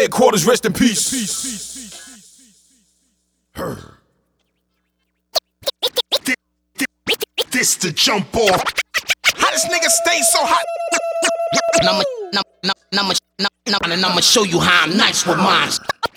headquarters, rest in peace. This to jump off. How this nigga stay so hot? And I'ma show you how I'm nice with mine.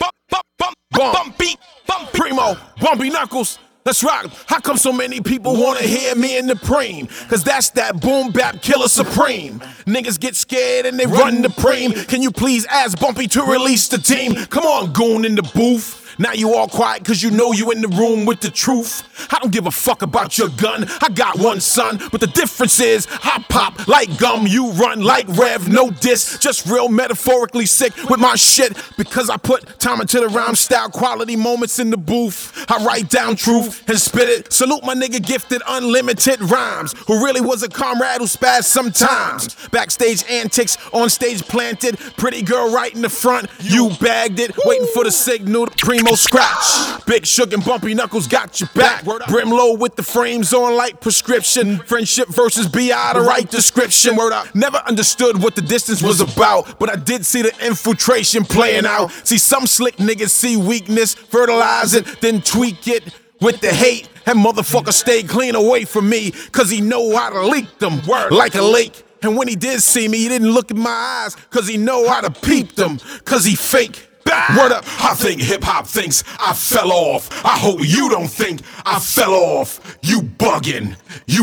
Bumpy Primo, Bumpy Knuckles. Let's rock. How come so many people wanna hear me in the preem? Cause that's that boom bap killer supreme. Niggas get scared and they run the preem. Can you please ask Bumpy to release the team? Come on, goon in the booth. Now you all quiet cause you know you in the room with the truth. I don't give a fuck about your gun, I got one son. But the difference is, I pop like gum, you run like Rev, no diss. Just real metaphorically sick with my shit. Because I put time into the rhyme style, quality moments in the booth. I write down truth and spit it. Salute my nigga gifted unlimited rhymes, who really was a comrade who spazzed sometimes. Backstage antics, on stage planted. Pretty girl right in the front, you bagged it. Waiting for the signal to Primo scratch. Big Suge and Bumpy Knuckles got your back. Brimlow with the frames on like prescription. Friendship versus B.I. the right description. Word up. Never understood what the distance was about, but I did see the infiltration playing out. See some slick niggas see weakness, fertilize it, then tweak it with the hate. That motherfucker stayed clean away from me, cause he know how to leak them like a lake. And when he did see me, he didn't look in my eyes, cause he know how to peep them, cause he fake. Word up, I think hip-hop thinks I fell off. I hope you don't think I fell off. You buggin',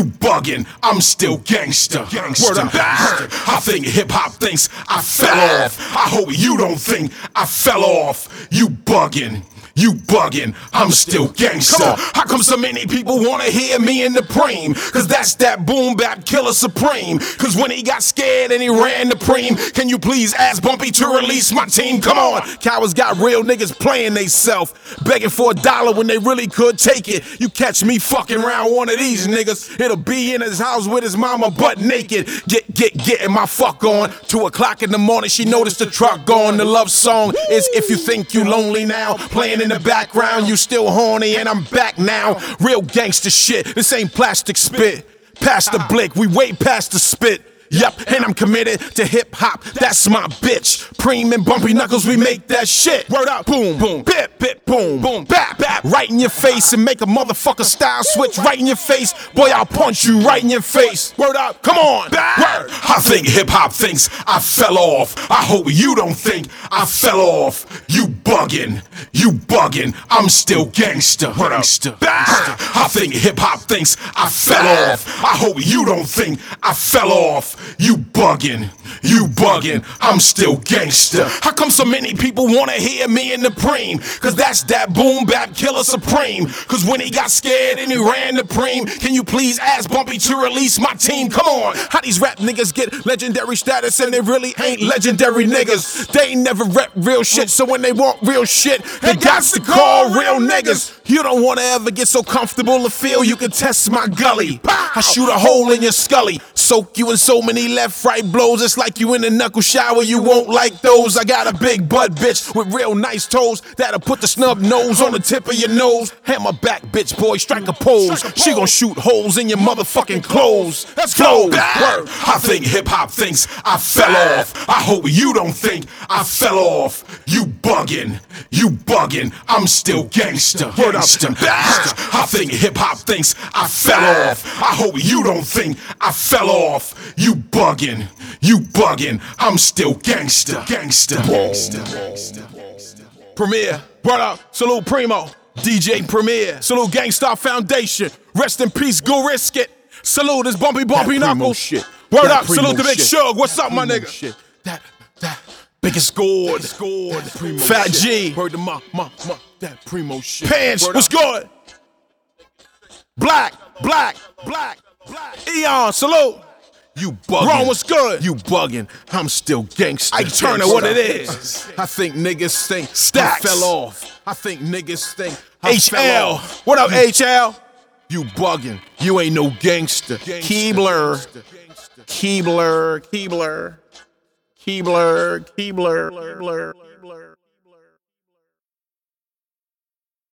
I'm still gangster. Word up, I think hip-hop thinks I fell off. I hope you don't think I fell off. You buggin', I'm still gangster. Come on, how come so many people wanna hear me in the preem? Cause that's that boom bap killer supreme. Cause when he got scared and he ran the preem, can you please ask Bumpy to release my team? Come on, cowards got real niggas playing they self, begging for $1 when they really could take it. You catch me fucking around one of these niggas, it'll be in his house with his mama butt naked. Getting my fuck on. 2 o'clock in the morning, she noticed the truck gone. The love song is If You Think You Lonely Now, playing in the background. You still horny and I'm back now. Real gangster shit, this ain't plastic spit. Past the blick, we way past the spit. Yup, and I'm committed to hip hop, that's my bitch. Preem and Bumpy Knuckles, we make that shit. Word up, boom, boom, bip, bip, boom, boom, bap, bap. Right in your face and make a motherfucker style switch right in your face. Boy, I'll punch you right in your face. Word up, come on. Word. I think hip hop thinks I fell off. I hope you don't think I fell off. You buggin', I'm still gangster. I think hip hop thinks I fell off. I hope you don't think I fell off. You buggin', I'm still gangster. How come so many people wanna hear me in the preem? Cause that's that boom bap killer supreme. Cause when he got scared and he ran the preem, can you please ask Bumpy to release my team? Come on, how these rap niggas get legendary status and they really ain't legendary niggas? They ain't never rep real shit, so when they want real shit, they got to call real niggas. You don't wanna ever get so comfortable to feel you can test my gully. I shoot a hole in your scully, soak you in so many left-right blows. It's like you in a knuckle shower, you won't like those. I got a big butt bitch with real nice toes that'll put the snub nose on the tip of your nose. Hammer back, bitch boy, strike a pose. She gon' shoot holes in your motherfucking clothes. Let's flow. Word. I think hip-hop thinks I fell off. I hope you don't think I fell off. You buggin', I'm still gangster. Word up. I think hip-hop thinks I fell off. I hope you don't think I fell off. You buggin', I'm still gangster. Premier, word up, salute Primo. DJ Premier, salute Gangstar Foundation. Rest in peace, go risk it. Salute this Bumpy Knuckles. Shit. Word That up, salute the Big shit. Suge. What's up, my Primo nigga? shit. That biggest scored. Fat G. Word to that Primo shit. Pants, Word what's up. good? Black. Eon, salute. You buggin'. Ron, what's good? You buggin'. I'm still gangster. I turn it what it is. I think niggas think Stacks. I fell off. I think niggas think I fell HL. off. What up, HL? You buggin'. You ain't no gangster. Keebler. Keebler.